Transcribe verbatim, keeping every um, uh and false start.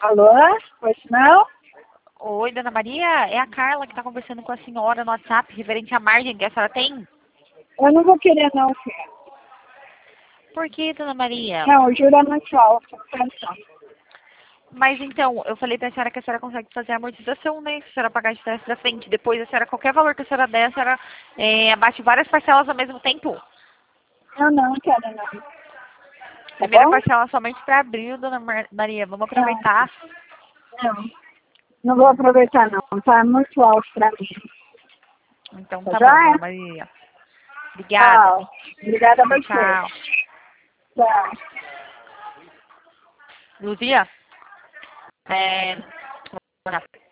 Alô? Pois não? Oi, dona Maria, é a Carla que está conversando com a senhora no WhatsApp, referente à margem que a senhora tem. Eu não vou querer não, filha. Por que, dona Maria? Não, o juro é muito alto. Atenção. Mas então, eu falei pra senhora que a senhora consegue fazer a amortização, né? Se a senhora pagar de trás pra frente, depois a senhora, qualquer valor que a senhora der, a senhora é, abate várias parcelas ao mesmo tempo. Eu não quero não. Tá Primeira bom? parcela somente para abril, dona Mar- Maria. Vamos Não, aproveitar. não. Não vou aproveitar não. Tá muito alto pra mim. Então Tá tá bom, joia? dona Maria. Obrigada. Tchau. Obrigada a você. Tchau. Tchau. Luzia? É...